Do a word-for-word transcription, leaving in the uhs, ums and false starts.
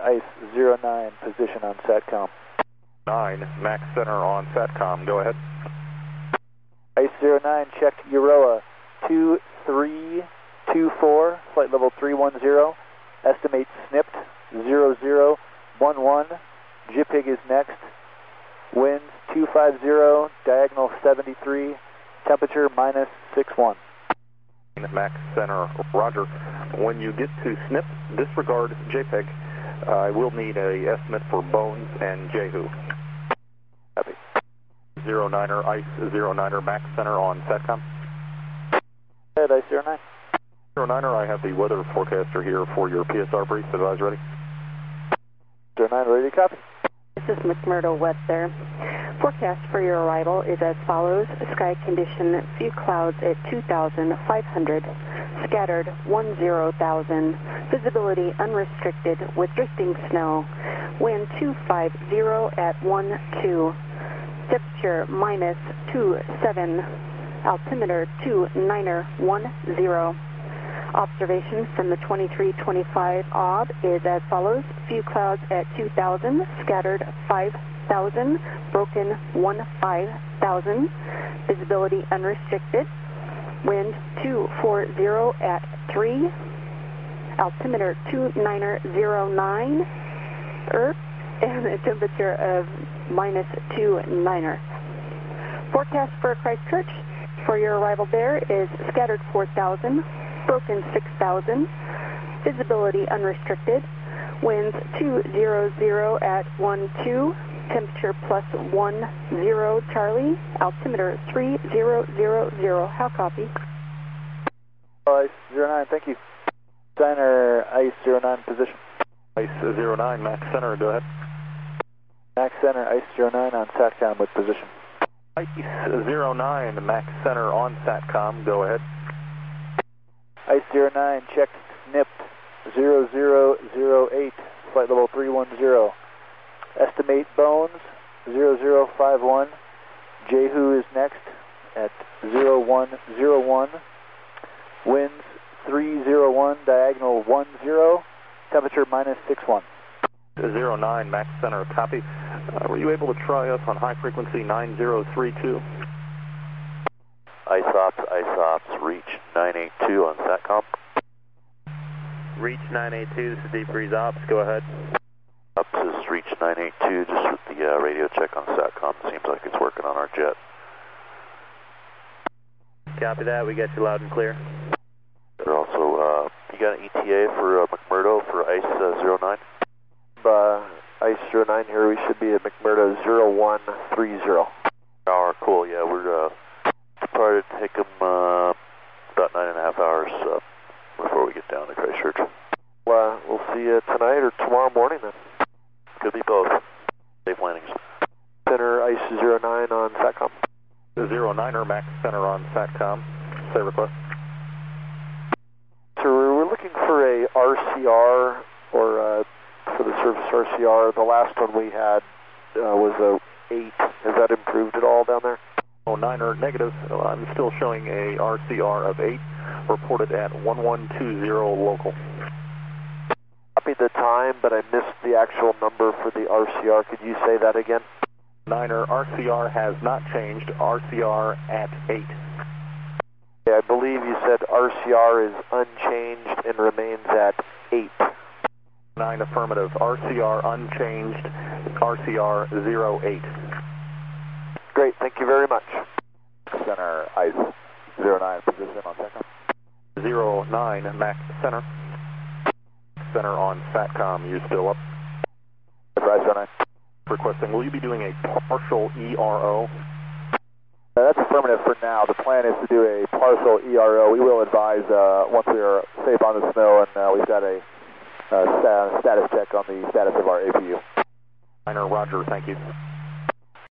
ICE zero nine, position on SATCOM. nine, Max Center on SATCOM, go ahead. ICE zero nine, checked Euroa two three two four, flight level three one zero, estimate snipped zero zero one one, J P G is next, winds two five zero, diagonal seventy-three, temperature minus six one. Max Center, roger. When you get to S N P, disregard J P G. Uh, I will need a estimate for Bones and Jehu. Copy. zero niner, ICE zero niner, Max Center on SATCOM. Go ahead, ICE zero nine. zero niner, I have the weather forecaster here for your P S R brief. Advise ready. zero nine, ready to copy. This is McMurdo Weather. Forecast for your arrival is as follows. Sky condition, few clouds at two thousand five hundred, scattered one thousand, visibility unrestricted with drifting snow, wind two five zero at one two, temperature minus two seven, altimeter two niner one zero. Observation from the twenty-three twenty-five O B is as follows. Few clouds at two thousand, scattered five thousand, broken one five thousand, visibility unrestricted, wind two four zero at three, altimeter two niner zero nine, Earth, and a temperature of minus two niner. Forecast for Christchurch for your arrival there is scattered four thousand, broken six thousand, visibility unrestricted, winds two zero zero at one two, temperature plus one zero Charlie, altimeter three zero zero zero. How copy? ICE zero nine, thank you. Center, ICE zero nine, position. ICE zero nine, Max Center, go ahead. Max Center, ICE zero nine on SATCOM with position. ICE zero nine, Max Center on SATCOM, go ahead. ICE zero nine, checked S N P zero zero zero eight, flight level three one zero. Estimate Bones zero zero five one, Jehu is next at zero one zero one, winds three zero one, diagonal one zero, temperature minus six one. zero nine, Max Center, copy. Uh, were you able to try us on high frequency nine zero three two? ICE Ops, ICE Ops, reach nine eight two on SATCOM. Reach nine eight two, this is Deep Breeze Ops, go ahead. Ops is reach nine eight two, just with the uh, radio check on SATCOM. Seems like it's working on our jet. Copy that, we got you loud and clear. They're also, uh, you got an E T A for uh, McMurdo for ICE uh, zero nine? Uh, ICE zero nine here, we should be at McMurdo zero one three zero. Hour, cool, yeah, we're, uh, probably take them, uh, about nine and a half hours, uh, before we get down to Christchurch. Well, uh, we'll see you tonight or tomorrow morning then. Could be both. Safe landings. Center, ICE zero nine on SATCOM. zero niner, Max Center on SATCOM. Say request. So we're looking for a R C R, or uh, for the surface R C R. The last one we had uh, was a eight. Has that improved at all down there? Oh, niner, negative. I'm still showing a R C R of eight, reported at one one two zero local. Copied the time, but I missed the actual number for the R C R. Could you say that again? Niner, R C R has not changed. R C R at eight. Yeah, I believe you said R C R is unchanged and remains at eight. Nine affirmative. R C R unchanged. R C R zero eight. Great, thank you very much. Center, ICE zero nine, position on SATCOM. zero nine, Max Center. Center on SATCOM, you still up? Advise zero nine. Requesting, will you be doing a partial E R O? Uh, that's affirmative for now. The plan is to do a partial E R O. We will advise uh, once we are safe on the snow and uh, we've got a uh, sta status check on the status of our A P U. Niner, roger, thank you.